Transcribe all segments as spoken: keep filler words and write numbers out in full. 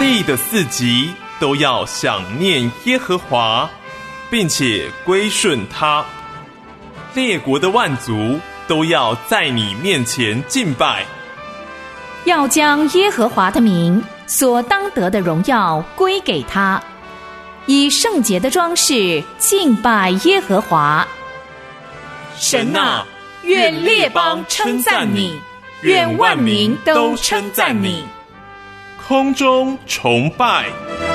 地的四极都要想念耶和华，并且归顺他。列国的万族都要在你面前敬拜， 要将耶和华的名所当得的荣耀归给他，以圣洁的装饰敬拜耶和华。神啊，愿列邦称赞你，愿万民都称赞你。 空中崇拜。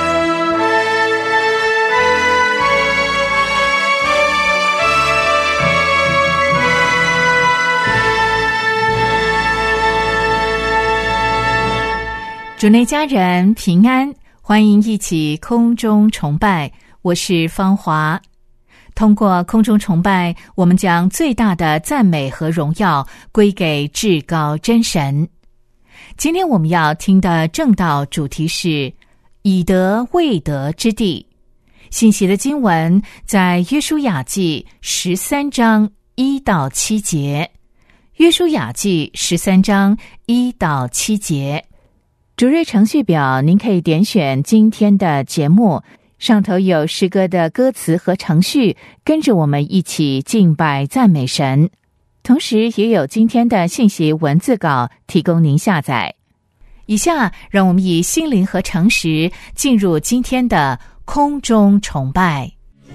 主内家人平安，欢迎一起空中崇拜，我是芳华。通过空中崇拜，我们将最大的赞美和荣耀归给至高真神。今天我们要听的正道主题是以德未得之地。信息的经文在约书亚记十三章一到七节。约书亚记十三章一到七节。主日程序表您可以点选今天的节目，上头有诗歌的歌词和程序，跟着我们一起敬拜赞美神。同时也有今天的信息文字稿提供您下载。以下让我们以心灵和诚实进入今天的空中崇拜。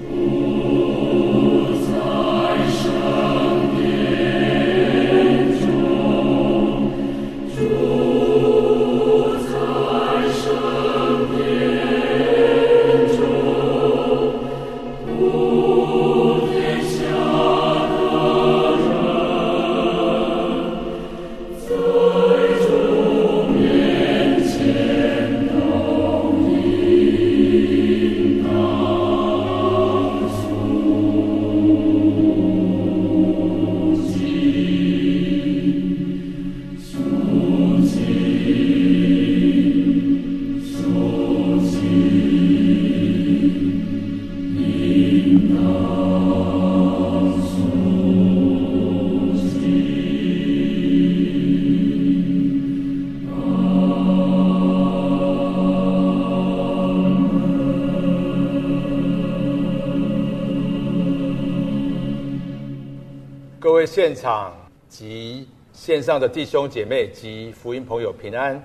各位现场及线上的弟兄姐妹及福音朋友平安。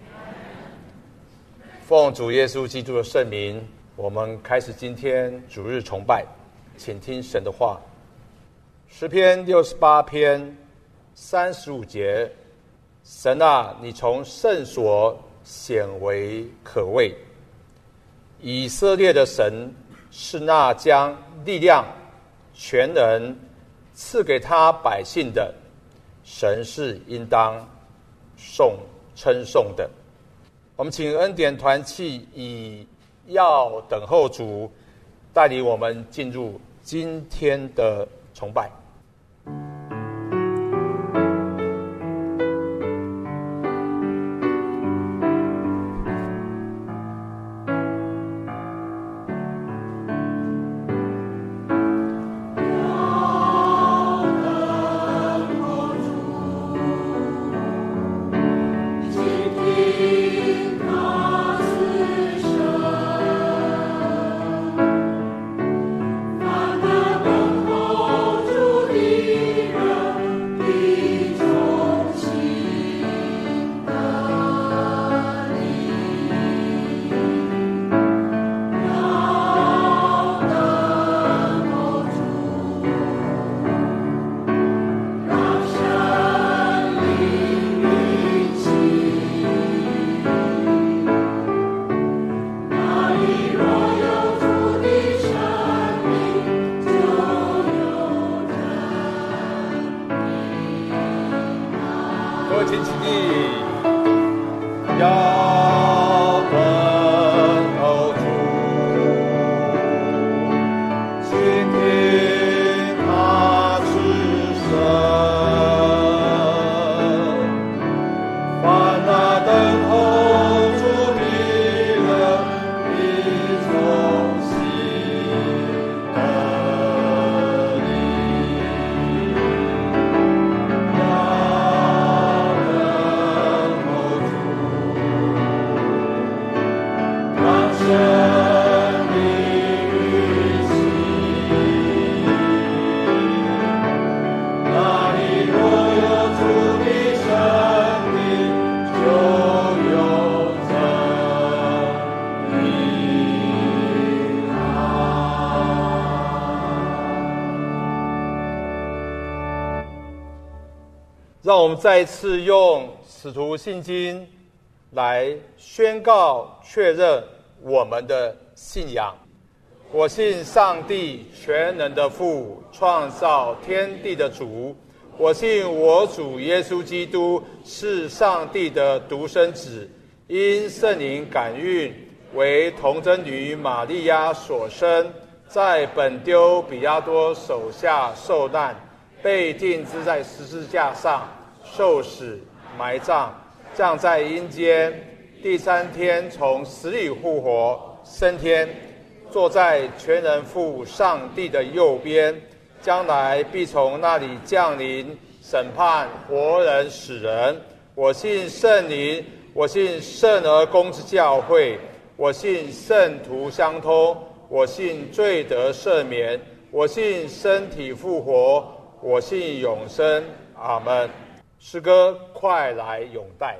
奉主耶稣基督的圣名，我们开始今天主日崇拜，请听神的话。诗篇六十八篇三十五节：神啊，你从圣所显为可畏。以色列的神是那将力量、全能赐给他百姓的神，是应当颂称颂的。我们请恩典团契以要等候主带领我们进入今天的崇拜。 主让我们再一次用使徒信经来宣告确认我们的信仰。我信上帝全能的父，创造天地的主。我信我主耶稣基督是上帝的独生子，因圣灵感孕，为童贞女玛利亚所生，在本丢比拉多手下受难，被钉之在十字架上，受死，埋葬，降在阴间，第三天从死里复活，升天，坐在全能父上帝的右边，将来必从那里降临，审判活人死人。我信圣灵，我信圣而公之教会，我信圣徒相通，我信罪得赦免，我信身体复活，我信永生。阿们。诗歌快来永戴。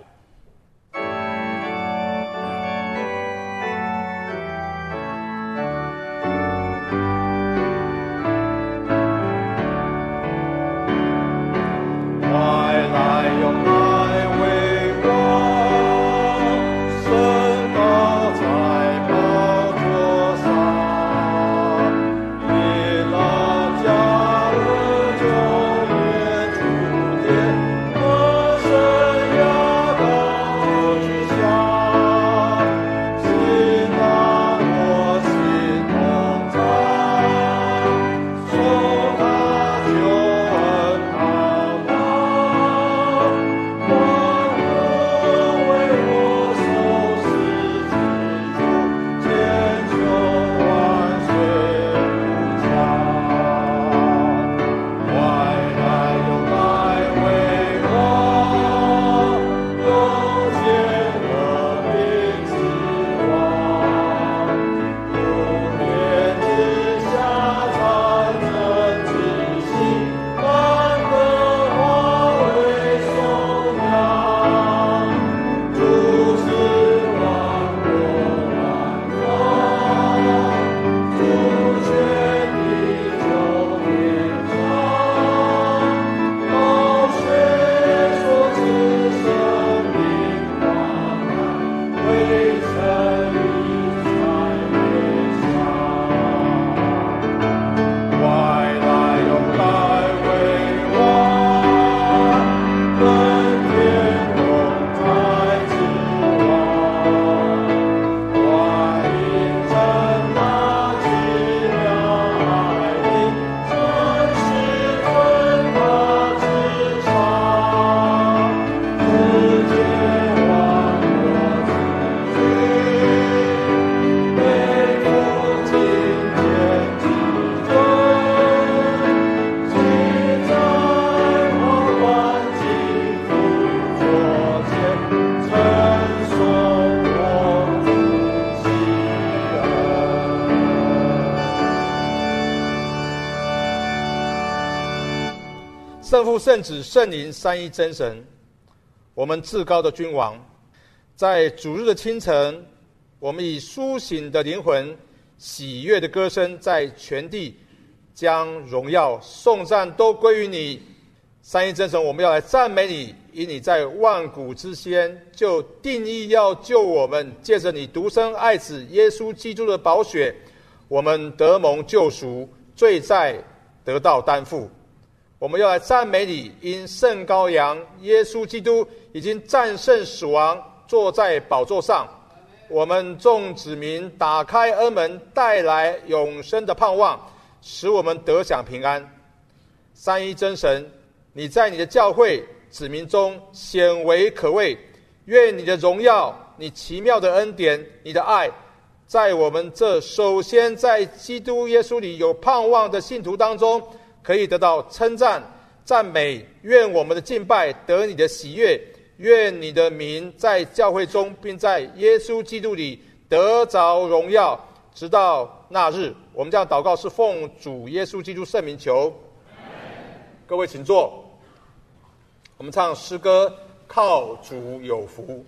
圣父、圣子、圣灵三一真神，我们至高的君王，在主日的清晨，我们以苏醒的灵魂、喜悦的歌声，在全地将荣耀、颂赞都归于你。三一真神，我们要来赞美你，因你在万古之先就定义要救我们，借着你独生爱子耶稣基督的宝血，我们得蒙救赎，罪债得到担负。我们要来赞美你，因圣羔羊耶稣基督已经战胜死亡，坐在宝座上。我们众子民打开恩门，带来永生的盼望，使我们得享平安。三一真神，你在你的教会子民中显为可畏，愿你的荣耀、你奇妙的恩典、你的爱，在我们这首先在基督耶稣里有盼望的信徒当中，可以得到称赞、赞美。愿我们的敬拜得你的喜悦，愿你的名在教会中，并在耶稣基督里得着荣耀，直到那日。我们这样祷告是奉主耶稣基督圣名求。各位请坐，我们唱诗歌，靠主有福。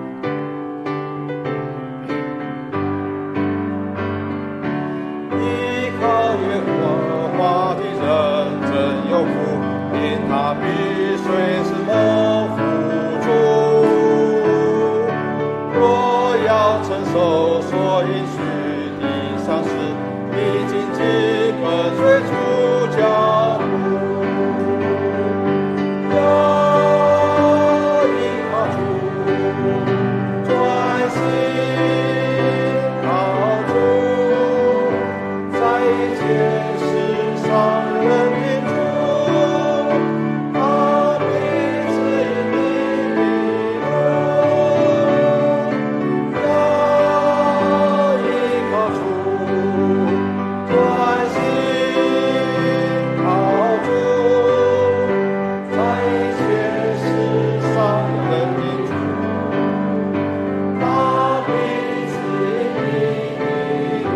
你随时蒙扶助。若要承受所应许的赏赐，必紧紧跟随主脚步。要依靠主，专心靠主，在一切事上认定主，他必指引你的路。要依靠主，专心靠主，在一切事上认定主，他必指引你的路。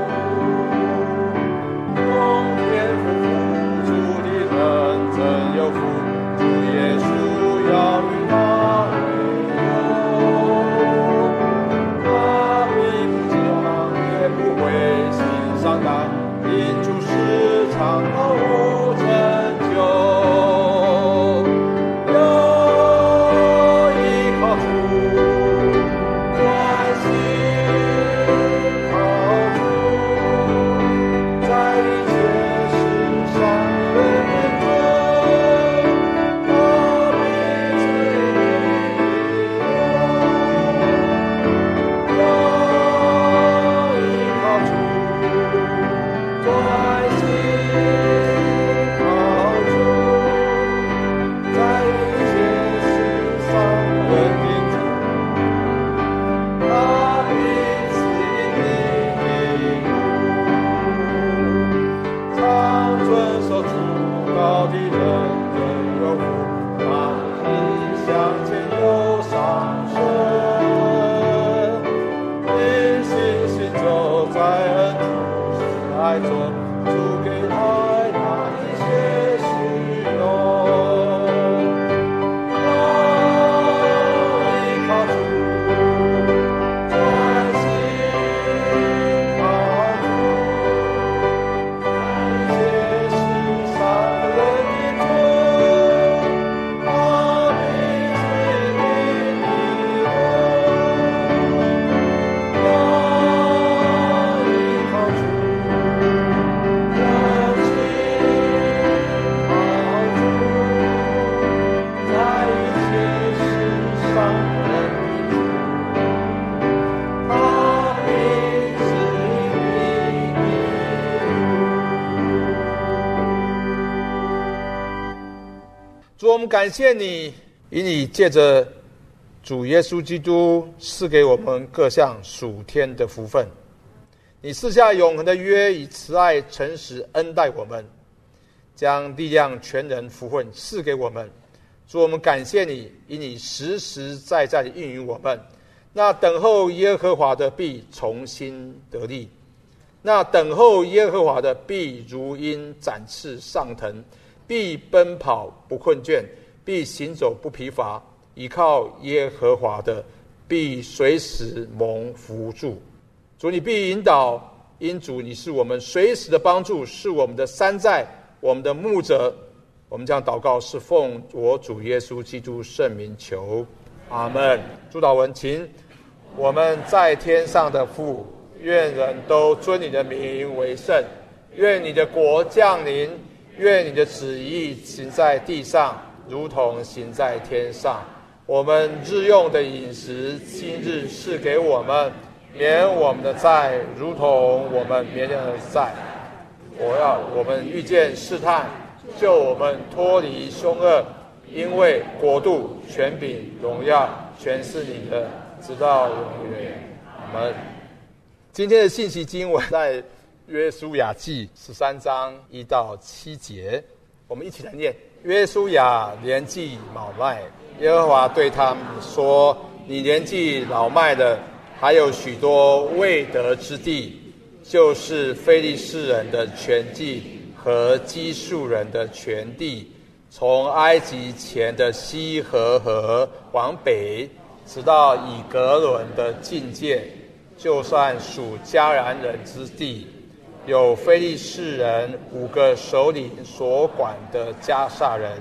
从天父主的人真有福，主耶稣要与他为友，他必不讲也不会心伤感，因主是长道无成就。要依靠主，专心靠主，在一切事上认定主，他必指引你的路。要依靠主，专心靠主，在一切事上认定主，他必指引你的路。常遵守主道的人真有福，他们向前有上升，因信心走在恩主是爱中，主给他那一切需用。要依靠主，专心靠主，在一切事上认定主，他必指引你的路。要依靠主，专心靠主，在一切事上认定主，他必指引你的路。主，我们感谢你，以你借着主耶稣基督赐给我们各项属天的福分。你赐下永恒的约，以慈爱诚实恩待我们，将力量全人福分赐给我们。主，我们感谢你，以你实实在在的应允我们。那等候耶和华的必重新得力，那等候耶和华的必如鹰展翅上腾，必奔跑不困倦，必行走不疲乏。依靠耶和华的必随时蒙福助。主，你必引导，因主你是我们随时的帮助，是我们的山寨，我们的牧者。我们这样祷告是奉我主耶稣基督圣名求，阿们。主祷文，请。我们在天上的父，愿人都尊你的名为圣，愿你的国降临，愿你的旨意行在地上，如同行在天上。我们日用的饮食，今日赐给我们，免我们的债，如同我们免人的债。我要我们遇见试探，救我们脱离凶恶，因为国度、权柄、荣耀，全是你的，直到永远。阿们。今天的信息经文在约书亚记十三章一到七节，我们一起来念。约书亚年纪老迈，耶和华对他们说：你年纪老迈的，还有许多未得之地，就是非利士人的全地和基述人的全地，从埃及前的西河河往北，直到以革伦的境界，就算属迦南人之地，有非利士人五个首领所管的迦萨人，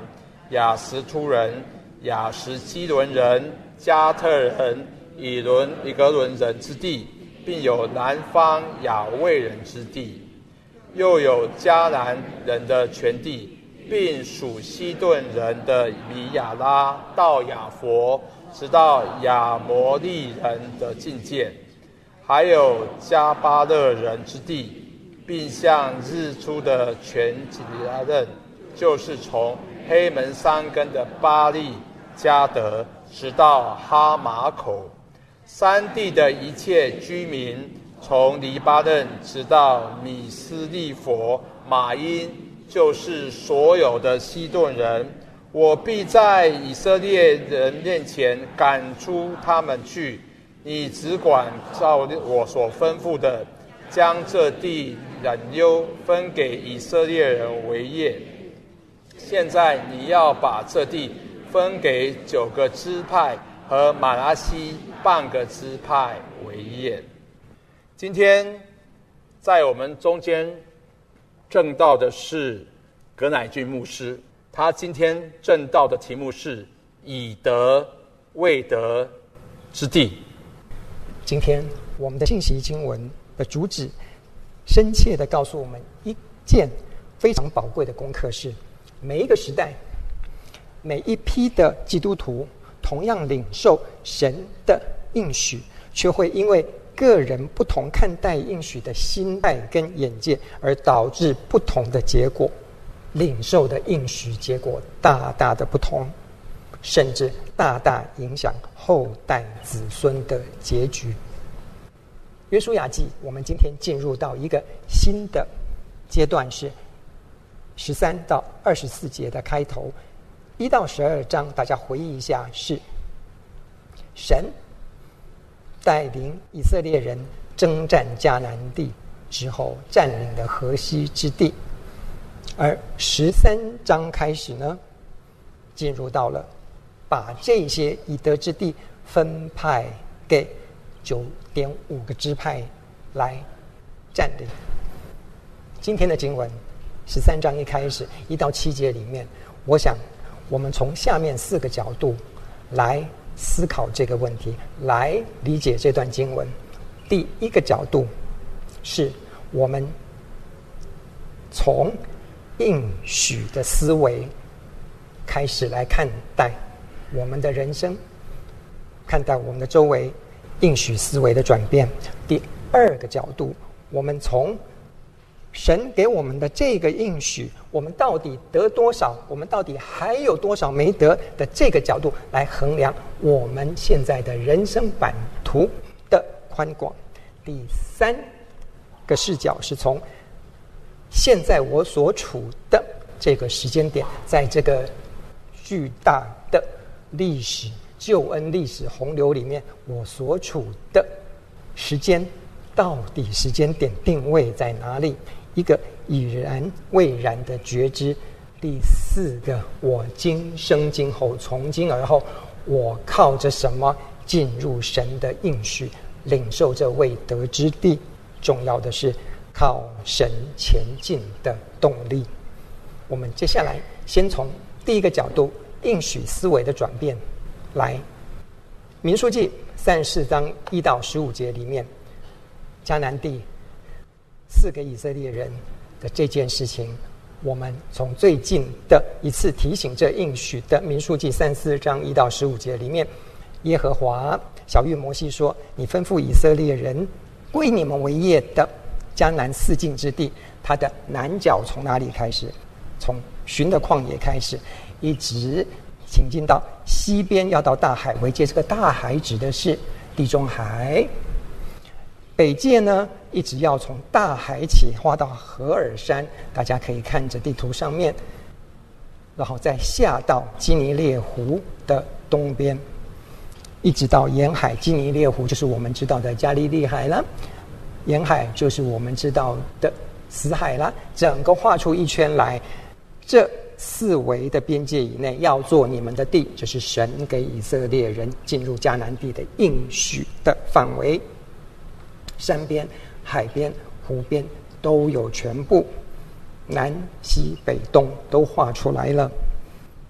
亚实突人、亚实基伦人、加特人、以伦以格伦人之地，并有南方亚卫人之地，又有迦南人的全地，并属西顿人的米亚拉到亚佛，直到亚摩利人的境界，还有加巴勒人之地，并向日出的全吉拉任，就是从黑门山根的巴利加德，直到哈马口，山地的一切居民，从黎巴嫩直到米斯利佛、马因，就是所有的西顿人，我必在以色列人面前赶出他们去。你只管照我所吩咐的，将这地染优分给以色列人为业。现在你要把这地分给九个支派和马拿西半个支派为业。今天在我们中间证道的是葛乃俊牧师，他今天证道的题目是以德未得之地。 今天我们的信息经文的主旨深切地告诉我们一件非常宝贵的功课，是每一个时代每一批的基督徒同样领受神的应许，却会因为个人不同看待应许的心态跟眼界，而导致不同的结果，领受的应许结果大大的不同，甚至大大影响后代子孙的结局。约书亚记，我们今天进入到一个新的阶段，是十三到二十四节的开头。一到十二章，大家回忆一下，是神带领以色列人征战迦南地之后占领了河西之地，而十三章开始呢，进入到了把这些以得之地分派给九点五个支派来占领。今天的经文十三章一开始一到七节里面，我想我们从下面四个角度来思考这个问题，来理解这段经文。第一个角度是我们从应许的思维开始来看待我们的人生，看待我们的周围应许思维的转变。第二个角度，我们从神给我们的这个应许，我们到底得多少，我们到底还有多少没得的这个角度来衡量我们现在的人生版图的宽广。第三个视角是从现在我所处的这个时间点，在这个巨大的历史救恩历史洪流里面，我所处的时间到底时间点定位在哪里？一个已然未然的觉知。第四个，我今生今后，从今而后，我靠着什么进入神的应许，领受这未得之地？重要的是靠神前进的动力。我们接下来先从第一个角度，应许思维的转变来。民数记三十四章一到十五节里面，迦南地四个以色列人的这件事情，我们从最近的一次提醒这应许的民数记三十四章一到十五节里面，耶和华晓谕摩西说，你吩咐以色列人归你们为业的迦南四境之地，它的南角从哪里开始？从寻的旷野开始，一直行进到西边，要到大海为界。这个大海指的是地中海。北界呢，一直要从大海起划到何尔山，大家可以看着地图上面，然后再下到基尼列湖的东边，一直到沿海。基尼列湖就是我们知道的加利利海了，沿海就是我们知道的死海了。整个画出一圈来，这四围的边界以内要做你们的地，这是神给以色列人进入迦南地的应许的范围。山边、海边、湖边都有全部，南西北东都画出来了。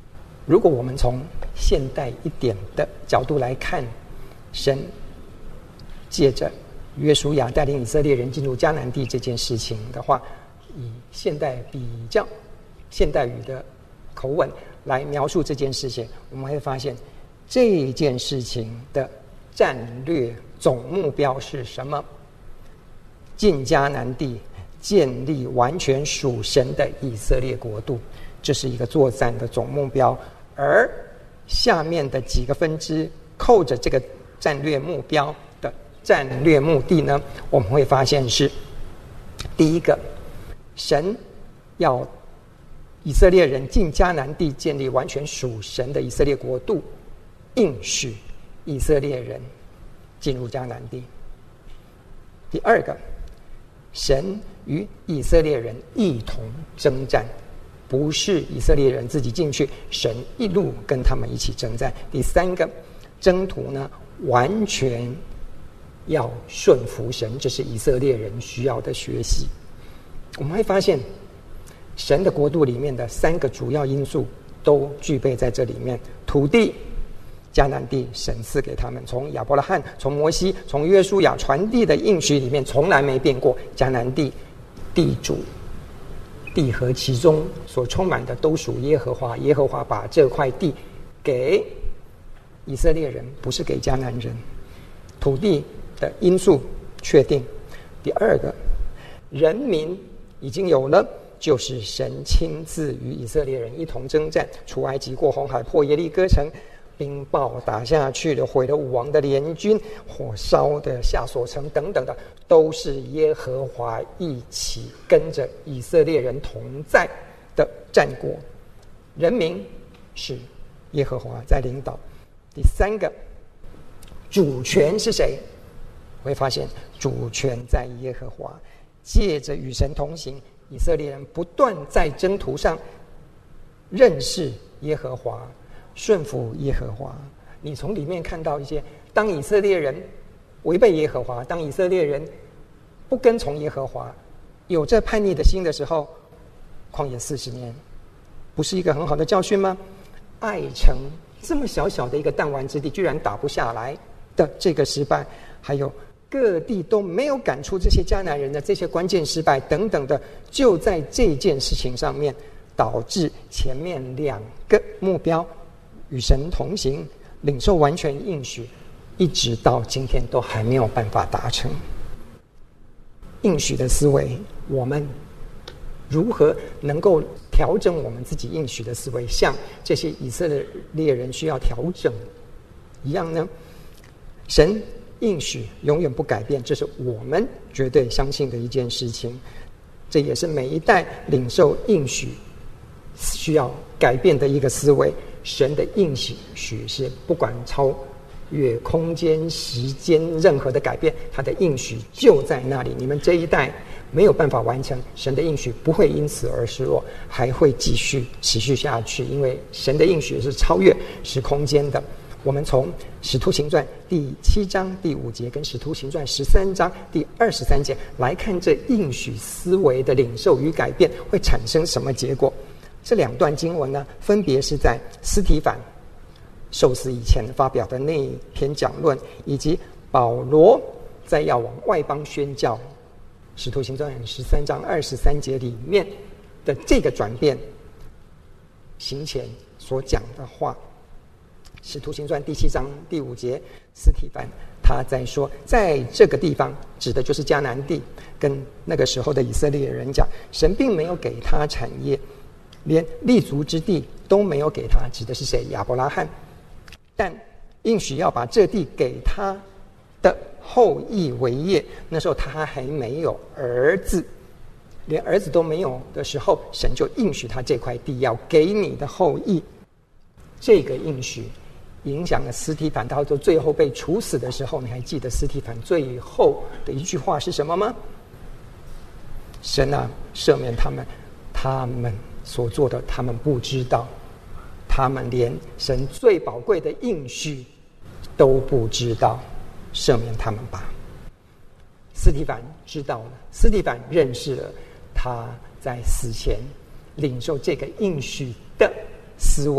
如果我们从现代一点的角度来看，神借着约书亚带领以色列人进入迦南地这件事情的话，以现代比较现代语的口吻来描述这件事情，我们会发现这件事情的战略总目标是什么？进迦南地，建立完全属神的以色列国度，这是一个作战的总目标。而下面的几个分支扣着这个战略目标的战略目的呢，我们会发现是：第一个，神要以色列人进迦南地，建立完全属神的以色列国度，应许以色列人进入迦南地。第二个，神与以色列人一同征战，不是以色列人自己进去，神一路跟他们一起征战。第三个，征途呢完全要顺服神，这是以色列人需要的学习。我们会发现神的国度里面的三个主要因素都具备在这里面。土地，迦南地神赐给他们，从亚伯拉罕、从摩西、从约书亚传递的应许里面从来没变过。迦南地地主地和其中所充满的都属耶和华，耶和华把这块地给以色列人，不是给迦南人。土地的因素确定。第二个，人民已经有了，就是神亲自与以色列人一同征战，出埃及，过红海，破耶利哥城，冰雹打下去了，毁了武王的联军，火烧的夏所城等等的，都是耶和华一起跟着以色列人同在的战果。人民是耶和华在领导。第三个，主权是谁？会发现主权在耶和华，借着与神同行，以色列人不断在征途上认识耶和华，顺服耶和华。你从里面看到一些，当以色列人违背耶和华，当以色列人不跟从耶和华，有着叛逆的心的时候，旷野四十年不是一个很好的教训吗？爱城这么小小的一个弹丸之地，居然打不下来的这个失败，还有各地都没有赶出这些迦南人的这些关键失败等等的，就在这件事情上面，导致前面两个目标与神同行，领受完全应许，一直到今天都还没有办法达成。应许的思维，我们如何能够调整我们自己应许的思维，像这些以色列人需要调整一样呢？神应许永远不改变，这是我们绝对相信的一件事情。这也是每一代领受应许需要改变的一个思维。神的应许是不管超越空间、时间任何的改变，他的应许就在那里。你们这一代没有办法完成，神的应许不会因此而失落，还会继续持续下去，因为神的应许是超越时空间的。我们从使徒行传第七章第五节跟使徒行传十三章第二十三节来看这应许思维的领受与改变会产生什么结果。这两段经文呢，分别是在司提反受死以前发表的那一篇讲论，以及保罗在要往外邦宣教使徒行传十三章二十三节里面的这个转变行前所讲的话。使徒行传第七章第五节，司提反他在说，在这个地方指的就是迦南地，跟那个时候的以色列人讲，神并没有给他产业，连立足之地都没有给他，指的是谁？亚伯拉罕。但应许要把这地给他的后裔为业，那时候他还没有儿子，连儿子都没有的时候，神就应许他这块地要给你的后裔。这个应许影响了司提反，到最后被处死的时候，你还记得司提反最后的一句话是什么吗？神啊，赦免他们，他们所做的他们不知道，他们连神最宝贵的应许都不知道，赦免他们吧。司提反知道了，司提反认识了他在死前领受这个应许的思维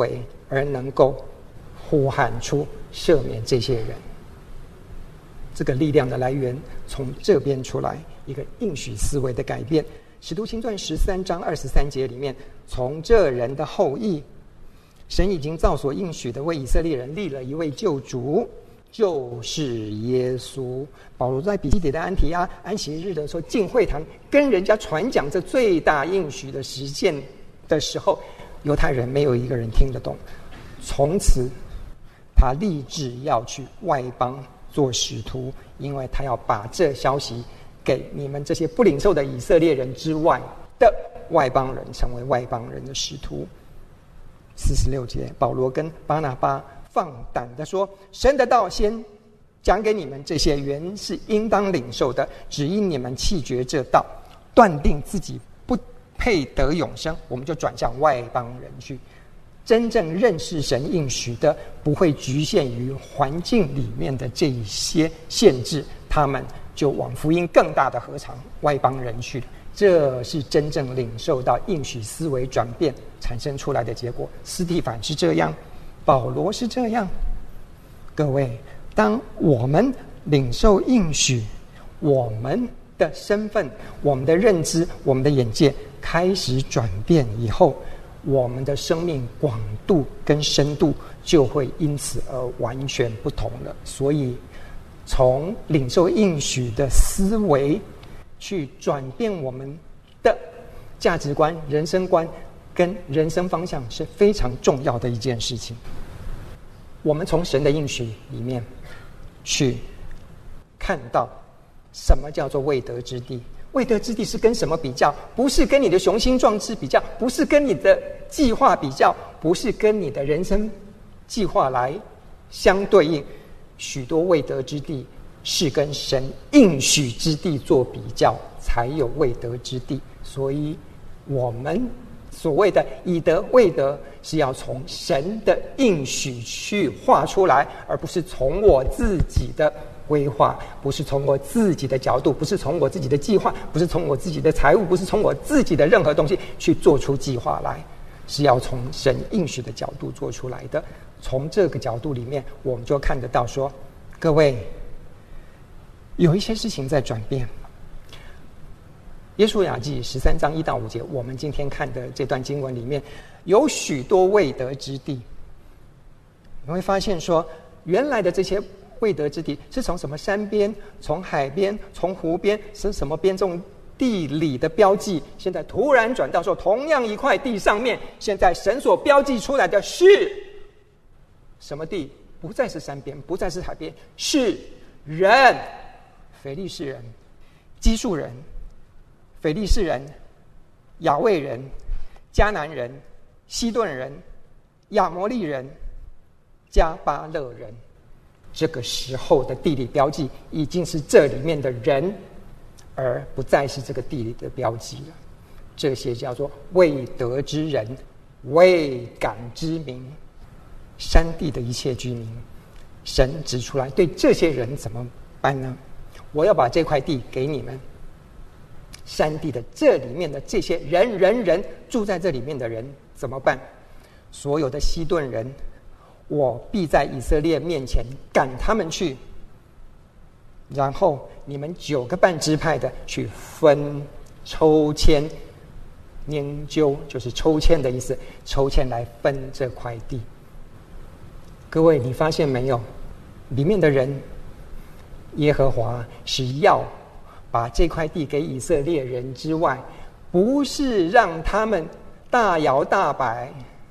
而能够呼喊出赦免这些人。这个力量的来源从这边出来，一个应许思维的改变。使徒行传十三章二十三节里面，从这人的后裔，神已经照所应许的为以色列人立了一位救主，就是耶稣。保罗在彼西底的安提阿安息日的时候进会堂跟人家传讲这最大应许的实践的时候，犹太人没有一个人听得懂。从此他立志要去外邦做使徒，因为他要把这消息给你们这些不领受的以色列人之外的外邦人，成为外邦人的使徒。四十六节，保罗跟巴拿巴放胆地说，神的道先讲给你们这些原是应当领受的，只因你们弃绝这道，断定自己不配得永生，我们就转向外邦人去。真正认识神应许的，不会局限于环境里面的这一些限制，他们就往福音更大的禾场外邦人去了。这是真正领受到应许思维转变产生出来的结果。司提反是这样，保罗是这样。各位，当我们领受应许，我们的身份、我们的认知、我们的眼界开始转变以后，我们的生命广度跟深度就会因此而完全不同了。所以从领受应许的思维去转变我们的价值观、人生观跟人生方向是非常重要的一件事情。我们从神的应许里面去看到什么叫做未得之地。未得之地是跟什么比较？不是跟你的雄心壮志比较，不是跟你的计划比较，不是跟你的人生计划来相对应。许多未得之地是跟神应许之地做比较，才有未得之地。所以我们所谓的以得未得，是要从神的应许去画出来，而不是从我自己的规划，不是从我自己的角度，不是从我自己的计划，不是从我自己的财务，不是从我自己的任何东西去做出计划来，是要从神应许的角度做出来的。从这个角度里面，我们就看得到说，各位，有一些事情在转变。约书亚记十三章一到五节，我们今天看的这段经文里面有许多未得之地。你会发现说，原来的这些未得之地是从什么山边、从海边、从湖边，是什么边这种地理的标记，现在突然转到说，同样一块地上面，现在神所标记出来的是什么地？不再是山边，不再是海边，是人。腓利士人、基述人、腓利士人、亚卫人、迦南人、西顿人、亚摩利人、加巴勒人。这个时候的地理标记已经是这里面的人，而不再是这个地理的标记了。这些叫做未得之人、未感之民，山地的一切居民。神指出来，对这些人怎么办呢？我要把这块地给你们，山地的这里面的这些人人人住在这里面的人怎么办？所有的西顿人，我必在以色列面前赶他们去，然后你们九个半支派的去分抽签研究，就是抽签的意思，抽签来分这块地。各位，你发现没有？里面的人，耶和华是要把这块地给以色列人之外，不是让他们大摇大摆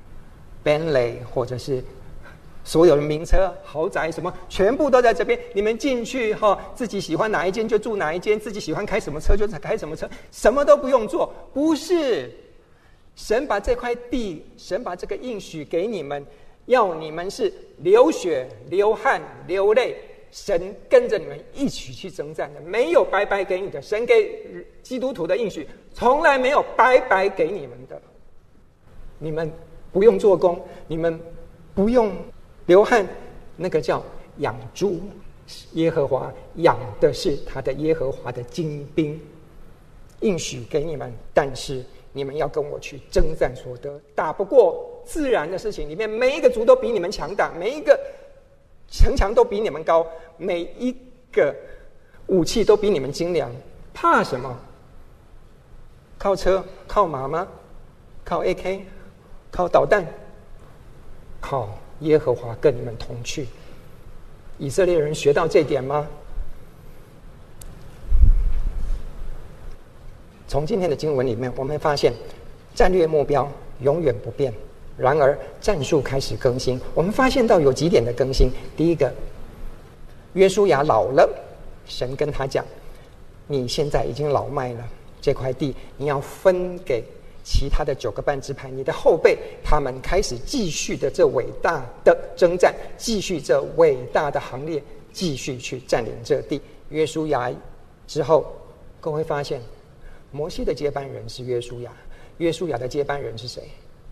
Bentley 或者是所有的名车豪宅什么全部都在这边，你们进去哈，自己喜欢哪一间就住哪一间，自己喜欢开什么车就开什么车，什么都不用做。不是，神把这块地，神把这个应许给你们，要你们是流血流汗流泪，神跟着你们一起去征战的，没有白白给你的。神给基督徒的应许从来没有白白给你们的，你们不用做工，你们不用流汗，那个叫养猪。耶和华养的是他的耶和华的精兵，应许给你们，但是你们要跟我去征战所得，打不过自然的事情里面，每一个族都比你们强大，每一个城墙都比你们高，每一个武器都比你们精良，怕什么？靠车？靠马吗？靠 A K？ 靠导弹？靠耶和华跟你们同去。以色列人学到这点吗？从今天的经文里面，我们发现战略目标永远不变，然而战术开始更新。我们发现到有几点的更新。第一个，约书亚老了，神跟他讲：你现在已经老迈了，这块地你要分给其他的九个半支派，你的后辈他们开始继续的这伟大的征战，继续这伟大的行列，继续去占领这地。约书亚之后，各位发现摩西的接班人是约书亚，约书亚的接班人是谁？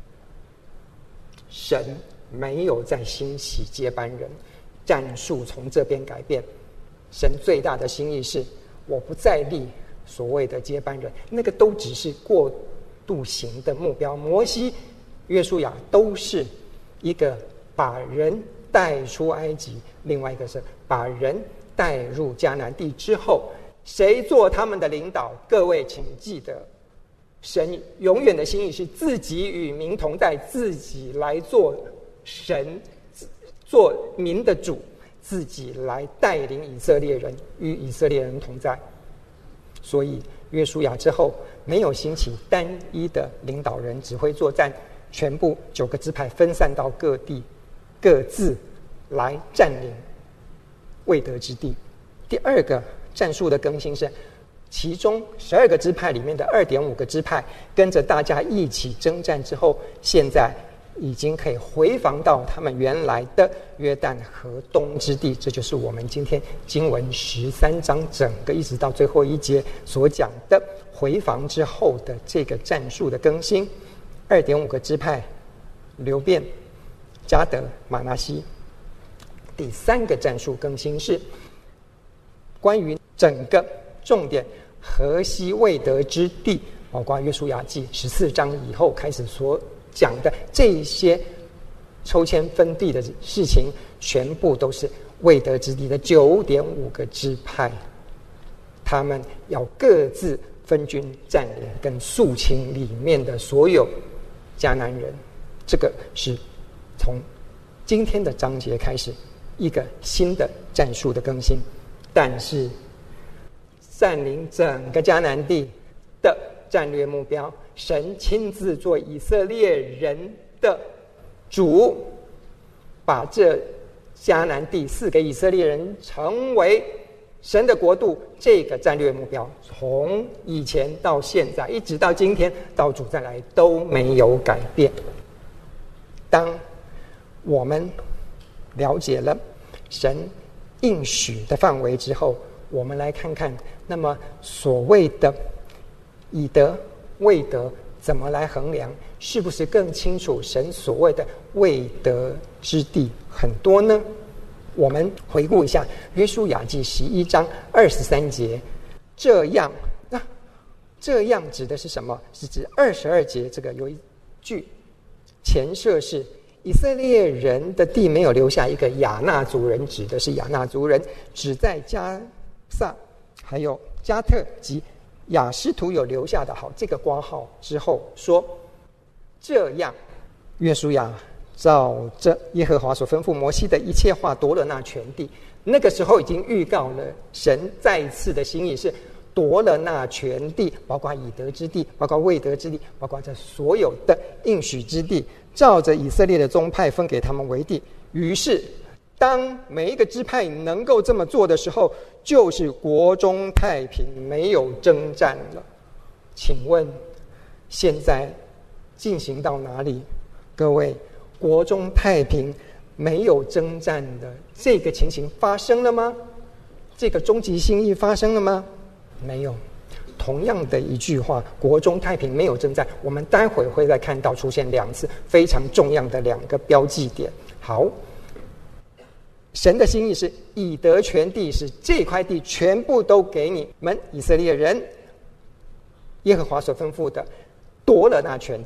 神没有再兴起接班人，战术从这边改变。神最大的心意是，我不再立所谓的接班人，那个都只是过渡型的目标。摩西、约书亚都是一个把人带出埃及，另外一个是把人带入迦南地之后，谁做他们的领导？各位请记得，神永远的心意是自己与民同在，自己来做神，做民的主，自己来带领以色列人，与以色列人同在。所以约书亚之后没有兴起单一的领导人指挥作战，全部九个支派分散到各地，各自来占领未得之地。第二个战术的更新是，其中十二个支派里面的二点五个支派跟着大家一起征战之后，现在已经可以回防到他们原来的约旦河东之地。这就是我们今天经文十三章整个一直到最后一节所讲的回防之后的这个战术的更新。二点五个支派，流便、迦得、玛拿西。第三个战术更新是关于整个重点河西未得之地，包括约书亚记十四章以后开始所讲的这些抽签分地的事情，全部都是未得之地的九点五个支派，他们要各自分军占领跟肃清里面的所有迦南人。这个是从今天的章节开始一个新的战术的更新。但是占领整个迦南地的战略目标，神亲自做以色列人的主，把这迦南地赐给以色列人成为神的国度，这个战略目标从以前到现在一直到今天到主再来都没有改变。当我们了解了神应许的范围之后，我们来看看那么所谓的以得未得怎么来衡量，是不是更清楚神所谓的未得之地很多呢？我们回顾一下约书亚记十一章二十三节，这样那这样指的是什么？是指二十二节这个有一句前设是以色列人的地没有留下一个亚纳族人，指的是亚纳族人只在加萨还有加特及亚斯图有留下的。好，这个括号之后说，这样约书亚照着耶和华所吩咐摩西的一切话夺了那全地。那个时候已经预告了神再一次的心意是夺了那全地，包括以得之地，包括未得之地，包括这所有的应许之地，照着以色列的宗派分给他们为地。于是当每一个支派能够这么做的时候，就是国中太平，没有征战了。请问现在进行到哪里？各位，国中太平没有征战的这个情形发生了吗？这个终极心意发生了吗？没有。同样的一句话，国中太平没有征战，我们待会会再看到出现两次非常重要的两个标记点。好，神的心意是以得全地，是这块地全部都给你们以色列人，耶和华所吩咐的夺了那全地。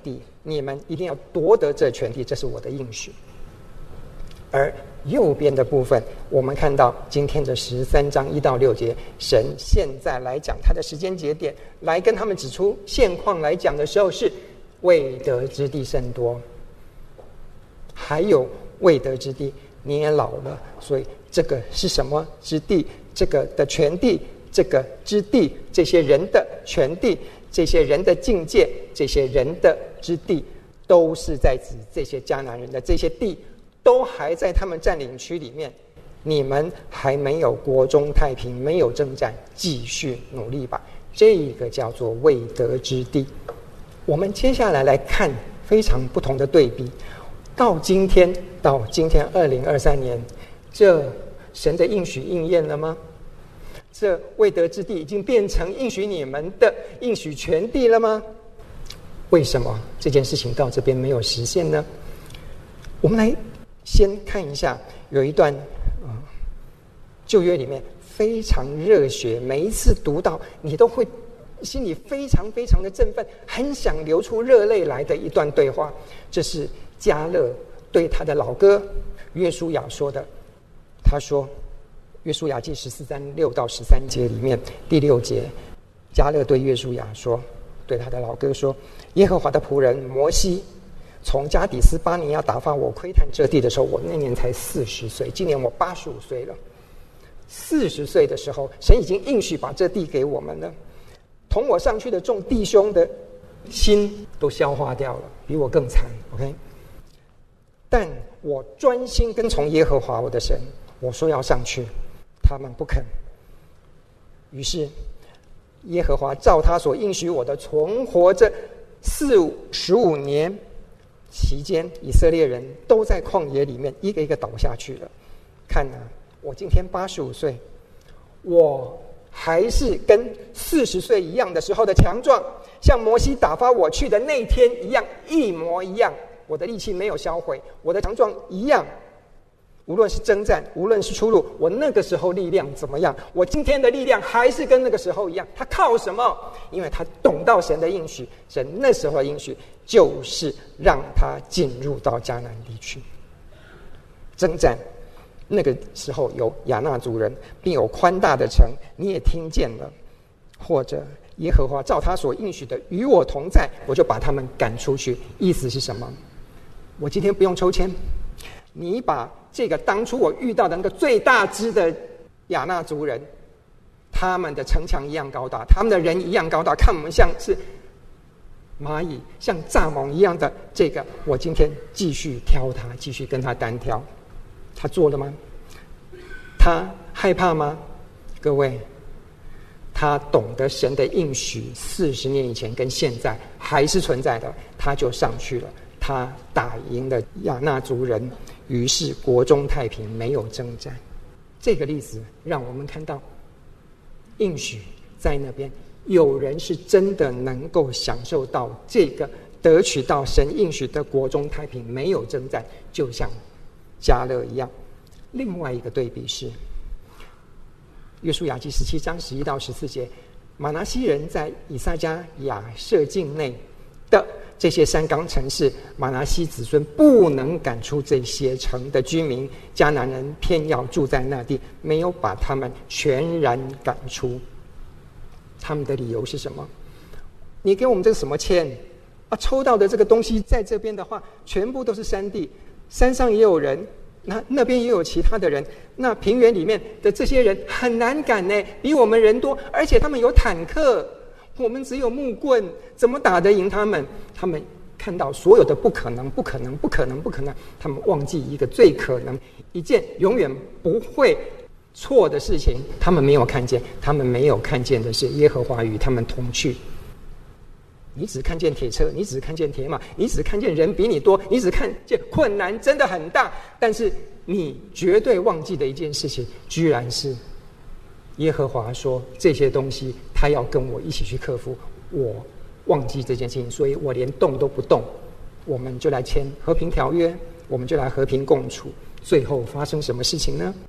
你们一定要夺得这全地，这是我的应许。而右边的部分，我们看到今天的十三章一到六节，神现在来讲他的时间节点，来跟他们指出现况来讲的时候，是未得之地甚多，还有未得之地，你也老了，所以这个是什么之地？这个的全地，这个之地，这些人的全地，这些人的境界，这些人的之地，都是在指这些迦南人的这些地，都还在他们占领区里面，你们还没有国中太平，没有征战，继续努力吧。这个叫做未得之地。我们接下来来看非常不同的对比。到今天，到今天二零二三年，这神的应许应验了吗？这未得之地已经变成应许你们的应许全地了吗？为什么这件事情到这边没有实现呢？我们来先看一下，有一段、呃、旧约里面非常热血，每一次读到你都会心里非常非常的振奋，很想流出热泪来的一段对话。这是迦勒对他的老哥约书亚说的。他说，约书亚记十四章六到十三节里面第六节，迦勒对约书亚说，对他的老哥说，耶和华的仆人摩西从加底斯巴尼亚打发我窥探这地的时候，我那年才四十岁，今年我八十五岁了。四十岁的时候，神已经应许把这地给我们了。同我上去的众弟兄的心都消化掉了，比我更惨。OK， 但我专心跟从耶和华我的神，我说要上去，他们不肯。于是耶和华照他所应许我的，存活这四十五年期间，以色列人都在旷野里面一个一个倒下去了。看啊，我今天八十五岁，我还是跟四十岁一样的时候的强壮，像摩西打发我去的那天一样，一模一样。我的力气没有销毁，我的强壮一样。无论是征战，无论是出路，我那个时候力量怎么样，我今天的力量还是跟那个时候一样。他靠什么？因为他懂到神的应许，神那时候的应许就是让他进入到迦南地区征战。那个时候有亚衲族人，并有宽大的城，你也听见了。或者耶和华照他所应许的与我同在，我就把他们赶出去。意思是什么？我今天不用抽签，你把这个当初我遇到的那个最大只的亚衲族人，他们的城墙一样高大，他们的人一样高大，看我们像是蚂蚁，像蚱蜢一样的，这个我今天继续挑他，继续跟他单挑。他做了吗？他害怕吗？各位，他懂得神的应许，四十年以前跟现在还是存在的，他就上去了，他打赢了亚衲族人，于是国中太平，没有征战。这个例子让我们看到，应许在那边，有人是真的能够享受到这个得取到神应许的国中太平，没有征战，就像迦勒一样。另外一个对比是约书亚记十七章十一到十四节，马拿西人在以撒迦亚设境内的这些山冈城市，马拿西子孙不能赶出这些城的居民，迦南人偏要住在那地，没有把他们全然赶出。他们的理由是什么？你给我们这个什么签啊？抽到的这个东西在这边的话，全部都是山地，山上也有人，那那边也有其他的人，那平原里面的这些人很难赶呢，比我们人多，而且他们有坦克，我们只有木棍，怎么打得赢他们？他们看到所有的不可能，不可能，不可能，不可能，他们忘记一个最可能，一件永远不会错的事情，他们没有看见，他们没有看见的是耶和华与他们同去。你只看见铁车，你只看见铁马，你只看见人比你多，你只看见困难真的很大，但是你绝对忘记的一件事情，居然是耶和华说这些东西他要跟我一起去克服，我忘记这件事情，所以我连动都不动。我们就来签和平条约，我们就来和平共处。最后发生什么事情呢？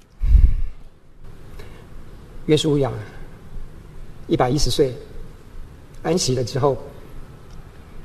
约书亚一百一十岁安息了之后，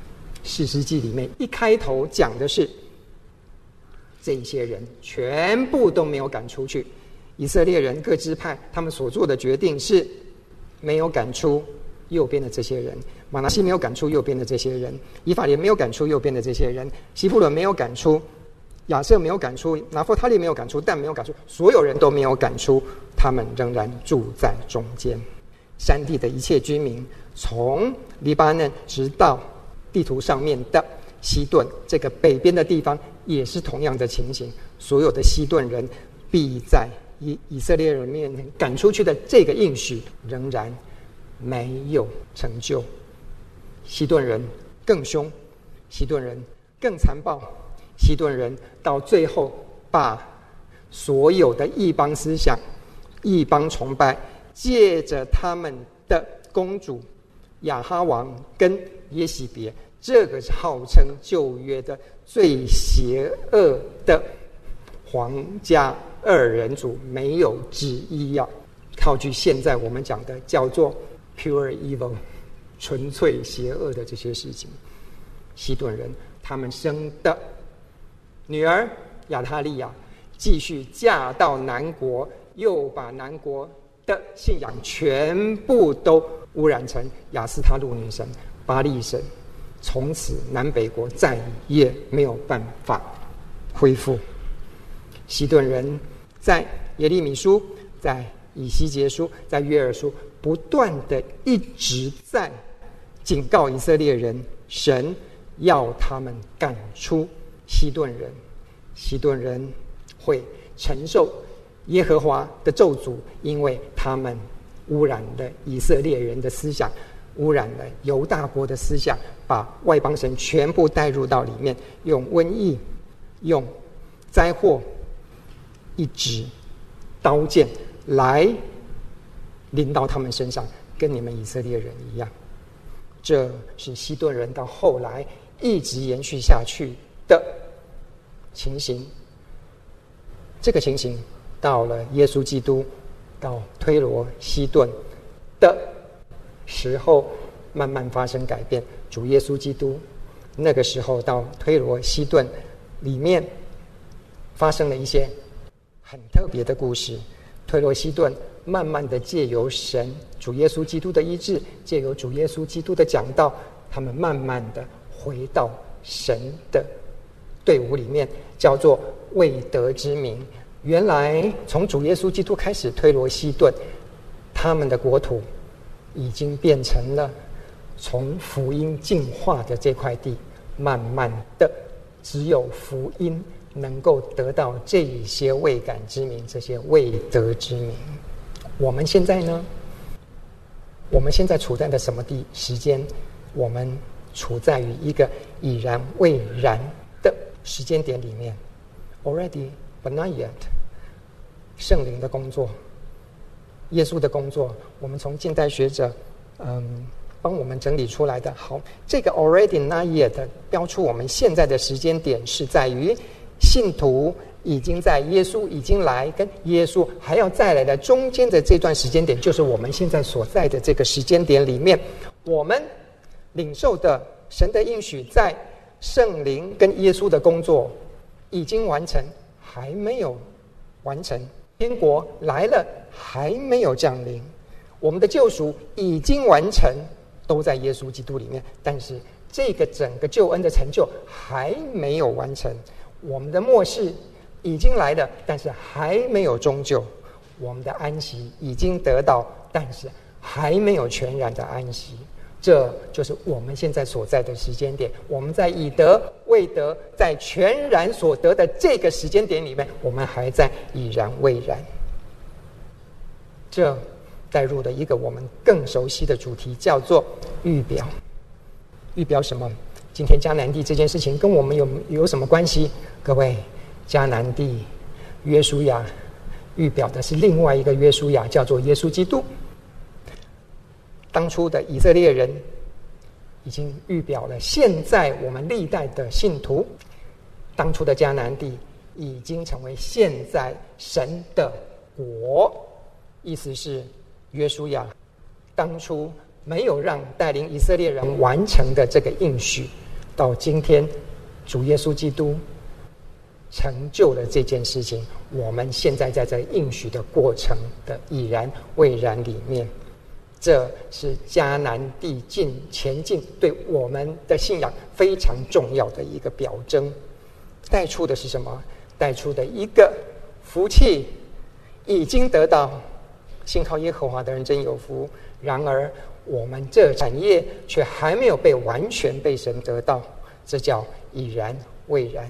士师记里面一开头讲的是这一些人全部都没有赶出去，以色列人各支派他们所做的决定是没有赶出右边的这些人，马拿西没有赶出右边的这些人，以法莲没有赶出右边的这些人，西布伦没有赶出，亚瑟没有赶出，拿弗他利没有赶出，但没有赶出，所有人都没有赶出，他们仍然住在中间。山地的一切居民，从黎巴嫩直到地图上面的西顿这个北边的地方，也是同样的情形。所有的西顿人必在以以色列人面前赶出去的这个应许，仍然没有成就。西顿人更凶，西顿人更残暴，西顿人到最后把所有的异邦思想、异邦崇拜，借着他们的公主亚哈王跟耶洗别，这个号称旧约的最邪恶的皇家二人组没有之一啊！套句现在我们讲的叫做 pure evil， 纯粹邪恶的这些事情。西顿人他们生的女儿亚他利亚继续嫁到南国，又把南国的信仰全部都污染成亚斯他路女神、巴力神，从此南北国再也没有办法恢复。西顿人在耶利米书、在以西结书、在约珥书不断的一直在警告以色列人，神要他们赶出西顿人，西顿人会承受耶和华的咒诅，因为他们污染了以色列人的思想，污染了犹大国的思想，把外邦神全部带入到里面，用瘟疫、用灾祸，一直刀剑来临到他们身上，跟你们以色列人一样。这是西顿人到后来一直延续下去的情形。这个情形到了耶稣基督到推罗西顿的时候慢慢发生改变。主耶稣基督那个时候到推罗西顿里面发生了一些很特别的故事。推罗西顿慢慢的借由神主耶稣基督的医治，借由主耶稣基督的讲道，他们慢慢的回到神的队伍里面，叫做未得之民。原来从主耶稣基督开始，推罗西顿他们的国土已经变成了从福音进化的这块地，慢慢的只有福音能够得到这一些未感之民，这些未得之民。我们现在呢？我们现在处在的什么地时间？我们处在于一个已然未然的时间点里面。Already, but not yet。圣灵的工作，耶稣的工作，我们从近代学者嗯帮我们整理出来的。好，这个 already not yet 标出我们现在的时间点是在于信徒已经在耶稣已经来跟耶稣还要再来的中间的这段时间点，就是我们现在所在的这个时间点里面，我们领受的神的应许在圣灵跟耶稣的工作已经完成，还没有完成，天国来了还没有降临，我们的救赎已经完成，都在耶稣基督里面，但是这个整个救恩的成就还没有完成。我们的末世已经来了，但是还没有终究。我们的安息已经得到，但是还没有全然的安息。这就是我们现在所在的时间点。我们在已得未得，在全然所得的这个时间点里面，我们还在已然未然。这带入了一个我们更熟悉的主题，叫做预表。预表什么？今天迦南地这件事情跟我们有有什么关系？各位，迦南地约书亚预表的是另外一个约书亚，叫做耶稣基督。当初的以色列人已经预表了现在我们历代的信徒，当初的迦南地已经成为现在神的国。意思是约书亚当初没有让带领以色列人完成的这个应许， 到今天主耶稣基督成就了这件事情，我们现在在这应许的过程的已然未然里面，这是迦南地进前进对我们的信仰非常重要的一个表征。带出的是什么？带出的一个福气已经得到，信靠耶和华的人真有福。然而我们这产业却还没有被完全被神得到，这叫已然未然。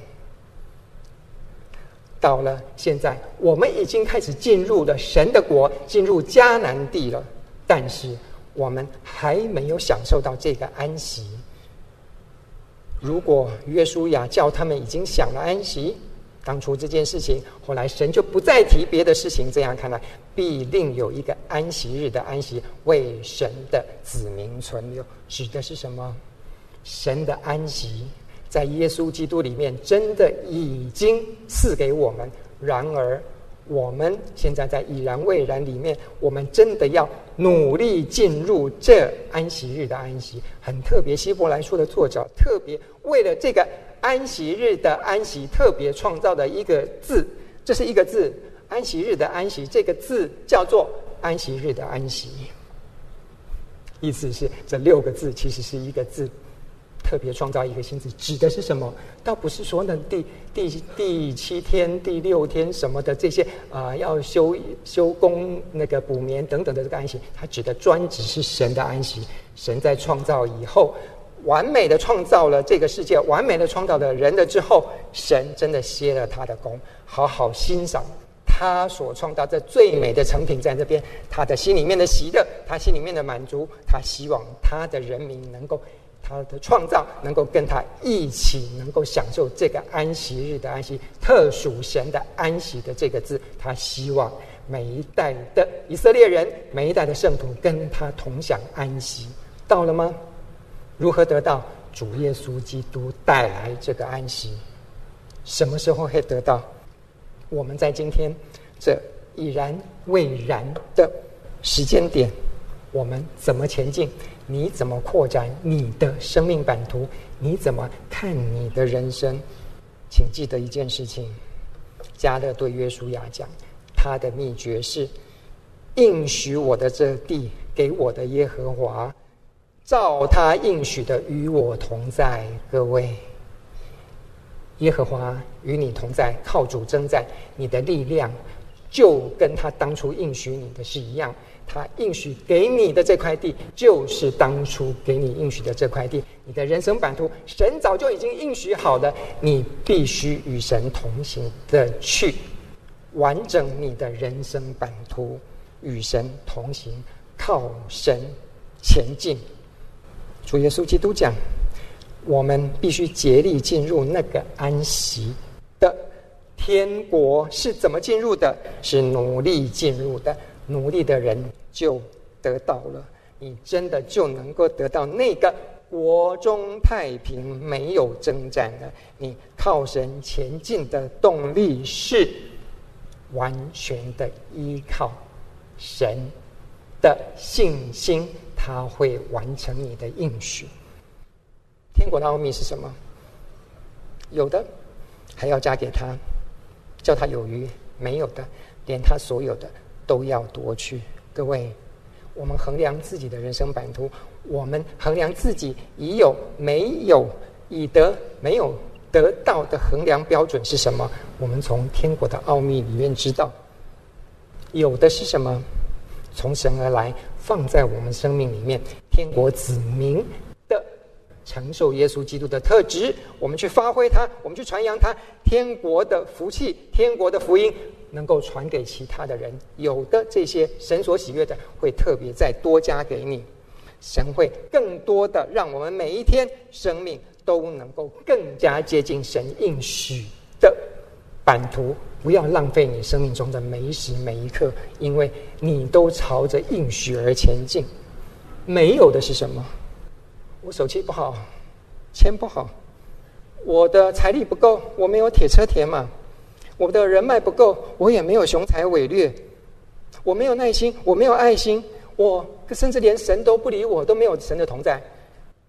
到了现在，我们已经开始进入了神的国，进入迦南地了，但是我们还没有享受到这个安息。如果约书亚叫他们已经享了安息，当初这件事情，后来神就不再提别的事情，这样看来必另有一个安息日的安息为神的子民存留。指的是什么？神的安息在耶稣基督里面真的已经赐给我们，然而我们现在在已然未然里面，我们真的要努力进入这安息日的安息。很特别，希伯来书的作者特别为了这个安息日的安息特别创造的一个字，这是一个字，安息日的安息，这个字叫做安息日的安息。意思是这六个字其实是一个字，特别创造一个新字，指的是什么？倒不是说呢第第第七天、第六天什么的这些啊、呃，要休休工、那个补眠等等的这个安息，它指的专指是神的安息。神在创造以后，完美的创造了这个世界，完美的创造了人了之后，神真的歇了他的功，好好欣赏他所创造这最美的成品在这边，他的心里面的喜乐，他心里面的满足，他希望他的人民能够。他的创造能够跟他一起能够享受这个安息日的安息，特属神的安息的这个字，他希望每一代的以色列人，每一代的圣徒跟他同享安息。到了吗？如何得到？主耶稣基督带来这个安息。什么时候会得到？我们在今天这已然未然的时间点，我们怎么前进？你怎么扩展你的生命版图？你怎么看你的人生？请记得一件事情，迦勒对约书亚讲，他的秘诀是应许我的这地给我的耶和华，照他应许的与我同在。各位，耶和华与你同在，靠主征战，你的力量就跟他当初应许你的是一样。他应许给你的这块地，就是当初给你应许的这块地。你的人生版图，神早就已经应许好了，你必须与神同行的去完整你的人生版图，与神同行，靠神前进。主耶稣基督讲，我们必须竭力进入那个安息的天国。是怎么进入的？是努力进入的。努力的人就得到了，你真的就能够得到那个国中太平，没有征战的。你靠神前进的动力是完全的依靠神的信心，他会完成你的应许。天国的奥秘是什么？有的还要加给他，叫他有余；没有的，连他所有的都要夺去。各位，我们衡量自己的人生版图，我们衡量自己已有没有已得没有得到的衡量标准是什么？我们从天国的奥秘里面知道，有的是什么？从神而来，放在我们生命里面，天国子民的承受耶稣基督的特质，我们去发挥它，我们去传扬它，天国的福气，天国的福音能够传给其他的人。有的这些神所喜悦的，会特别再多加给你。神会更多的让我们每一天生命都能够更加接近神应许的版图。不要浪费你生命中的每一时每一刻，因为你都朝着应许而前进。没有的是什么？我手气不好，钱不好，我的财力不够，我没有铁车铁马，我的人脉不够，我也没有雄才伟略，我没有耐心，我没有爱心，我甚至连神都不理我，都没有神的同在。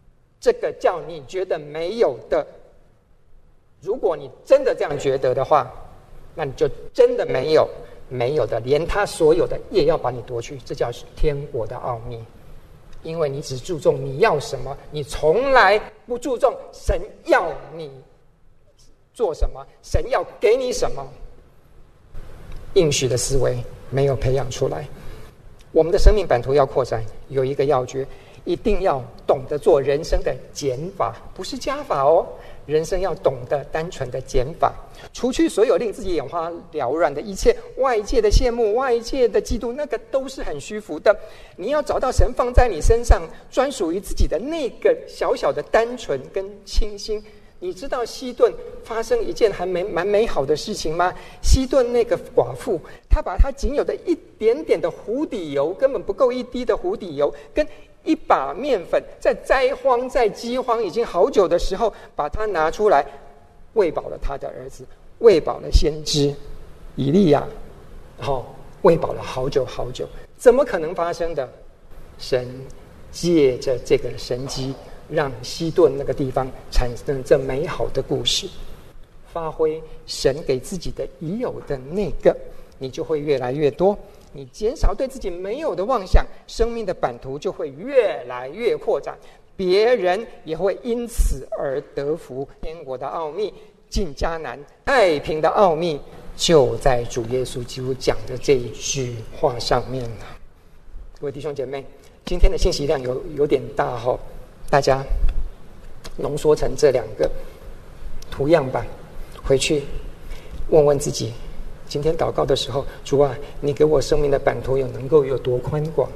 这个叫你觉得没有的。如果你真的这样觉得的话，那你就真的没有，没有的，连他所有的也要把你夺去。这叫天国的奥秘。因为你只注重你要什么，你从来不注重神要你做什么，神要给你什么。应许的思维没有培养出来。我们的生命版图要扩展，有一个要诀，一定要懂得做人生的减法，不是加法哦。人生要懂得单纯的减法，除去所有令自己眼花缭乱的一切，外界的羡慕、外界的嫉妒，那个都是很虚浮的。你要找到神放在你身上专属于自己的那个小小的单纯跟清新。你知道西顿发生一件还没蛮美好的事情吗？西顿那个寡妇，她把她仅有的一点点的湖底油，根本不够一滴的湖底油，跟一把面粉，在灾荒、在饥荒已经好久的时候，把它拿出来，喂饱了他的儿子，喂饱了先知以利亚，哦，喂饱了好久好久，怎么可能发生的？神借着这个神迹，让西顿那个地方产生这美好的故事，发挥神给自己的已有的那个，你就会越来越多。你减少对自己没有的妄想，生命的版图就会越来越扩展，别人也会因此而得福。天国的奥秘，进迦南，太平的奥秘，就在主耶稣基督讲的这一句话上面了。各位弟兄姐妹，今天的信息量有有点大哈、哦，大家浓缩成这两个图样版，回去问问自己。今天祷告的时候，主啊，你给我生命的版图有能够有多宽广？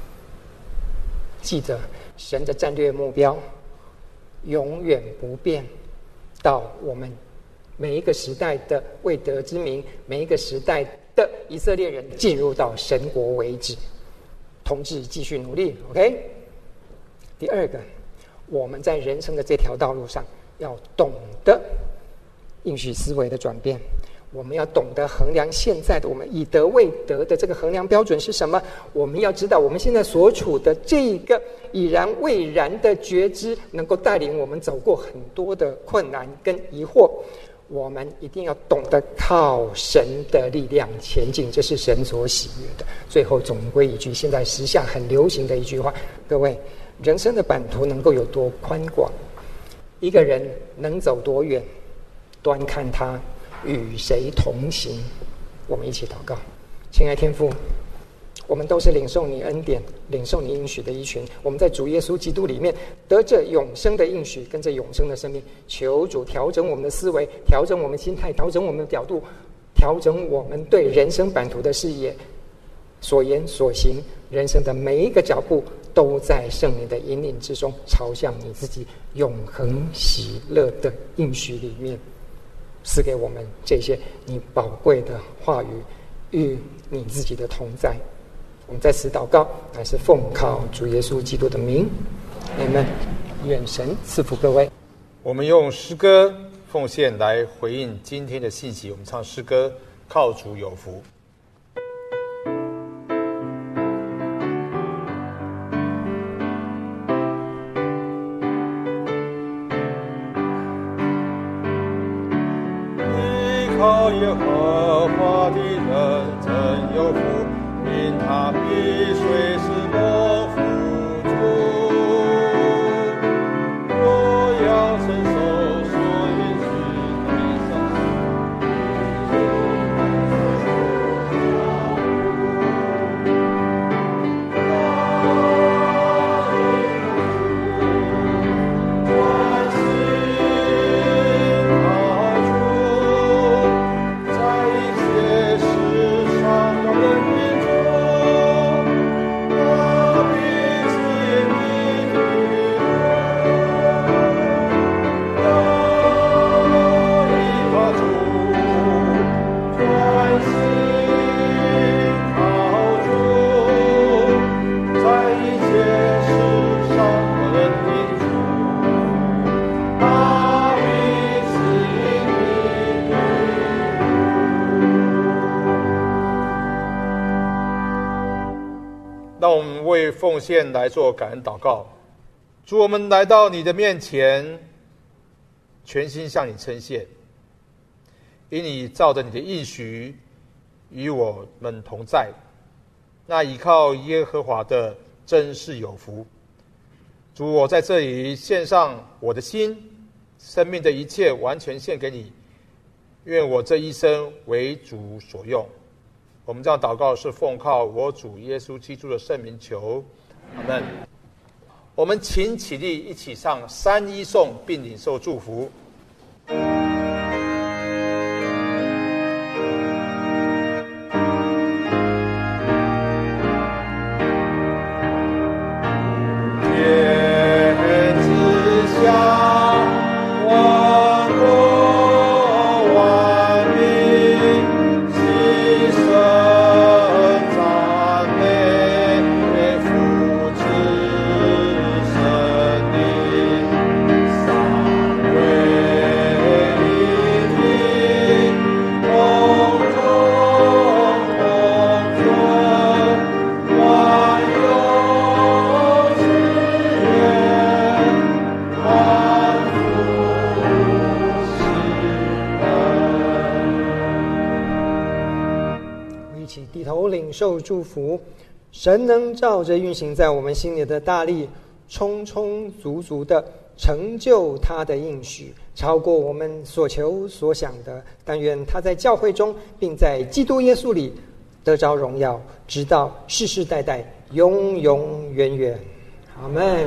记得神的战略目标永远不变，到我们每一个时代的未得之民，每一个时代的以色列人进入到神国为止。同志继续努力 ，OK。第二个，我们在人生的这条道路上要懂得应许思维的转变。我们要懂得衡量现在的我们以德为德的这个衡量标准是什么？我们要知道我们现在所处的这个已然未然的觉知，能够带领我们走过很多的困难跟疑惑。我们一定要懂得靠神的力量前进，这是神所喜悦的。最后总归一句，现在时下很流行的一句话，各位，人生的版图能够有多宽广？一个人能走多远，端看他与谁同行。我们一起祷告。亲爱天父，我们都是领受你恩典、领受你应许的一群，我们在主耶稣基督里面得着永生的应许跟着永生的生命。求主调整我们的思维，调整我们心态，调整我们的角度，调整我们对人生版图的视野，所言所行，人生的每一个脚步都在圣灵的引领之中，朝向你自己永恒喜乐的应许里面。赐给我们这些你宝贵的话语与你自己的同在。我们在此祷告，乃是奉靠主耶稣基督的名，阿们。愿神赐福各位。 我们用诗歌奉献来回应今天的信息。我们唱诗歌，靠主有福。靠耶和华的人真有福，因他必随时我付出。我要承受所允许的伤专心靠主，在一切事上要认定主，他必赐你力量，要依靠主，专心靠主，在一切事上要认定主，他必赐你力让我们为奉献来做感恩祷告。 主，我们来到你的面前，全心向你称谢，因你照着你的应许与我们同在。那依靠耶和华的真是有福。主，我在这里献上我的心，生命的一切完全献给你，愿我这一生为主所用。我们这样祷告是奉靠我主耶稣基督的圣名求，阿们。我们请起立，一起唱三一颂，并领受祝福。 受祝福，神能照着运行在我们心里的大力，充充足足的成就他的应许，超过我们所求所想的。但愿他在教会中，并在基督耶稣里得着荣耀，直到世世代代，永永远远。阿们。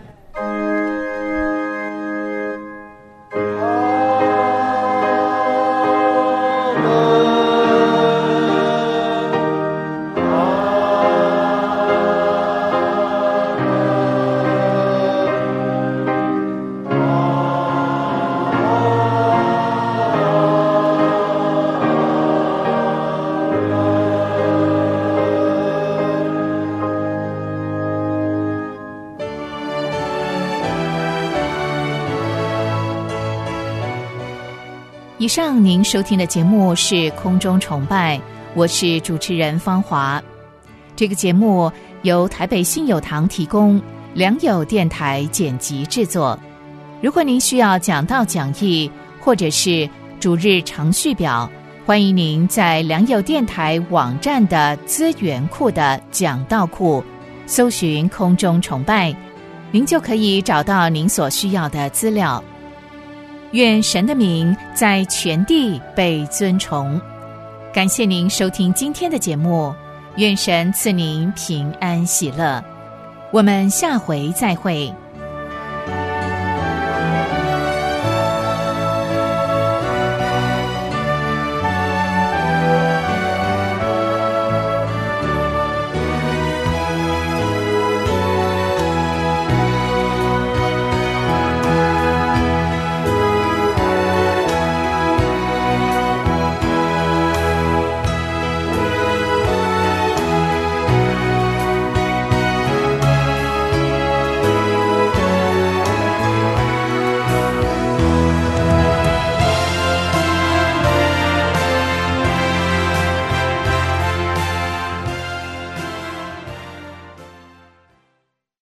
以上您收听的节目是空中崇拜，我是主持人芳华。这个节目由台北信友堂提供，良友电台剪辑制作。如果您需要讲道讲义或者是主日程序表，欢迎您在良友电台网站的资源库的讲道库搜寻空中崇拜，您就可以找到您所需要的资料。愿神的名在全地被尊崇。感谢您收听今天的节目，愿神赐您平安喜乐。我们下回再会。